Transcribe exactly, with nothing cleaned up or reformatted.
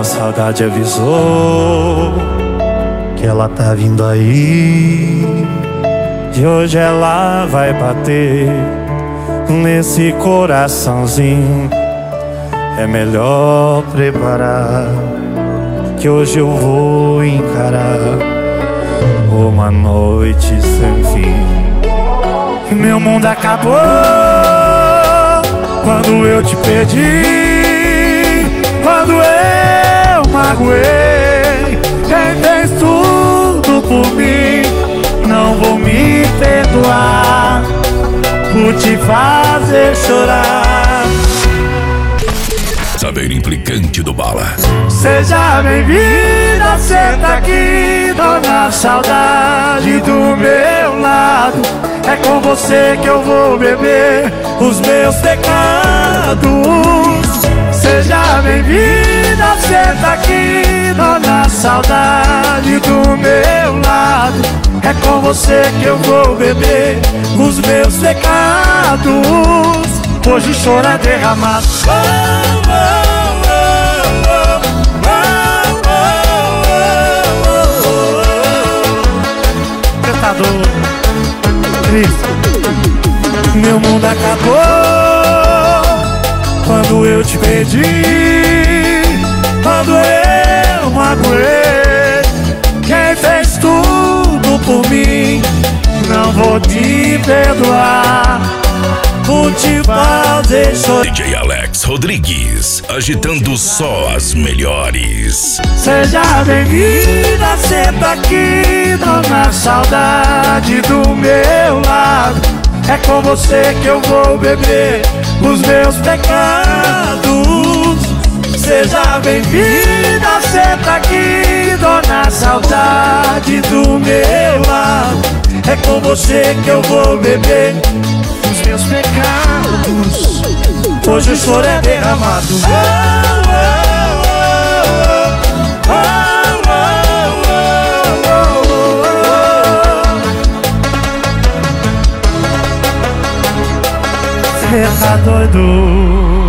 A saudade avisou que ela tá vindo aí, e hoje ela vai bater nesse coraçãozinho. É melhor preparar, que hoje eu vou encarar uma noite sem fim. Meu mundo acabou quando eu te perdi, quando eu magoei. Quem fez tudo por mim não vou me perdoar por te fazer chorar. Saber implicante do Bala. Seja bem-vinda, senta aqui, dona saudade do meu lado. É com você que eu vou beber os meus pecados. Seja bem-vinda, senta aqui, dona saudade do meu lado. É com você que eu vou beber os meus pecados. Hoje o choro é derramado. Cantador Cristo. Meu mundo acabou quando eu te perdi, quando eu magoei. Quem fez tudo por mim não vou te perdoar por te fazer chorar. D J Alex Rodrigues, agitando só as melhores. Seja bem-vinda, senta aqui, dona saudade do meu lado. É com você que eu vou beber os meus pecados. Seja bem-vinda, senta aqui, dona saudade do meu lado. É com você que eu vou beber os meus pecados. Hoje o choro é derramado. Você tá doido?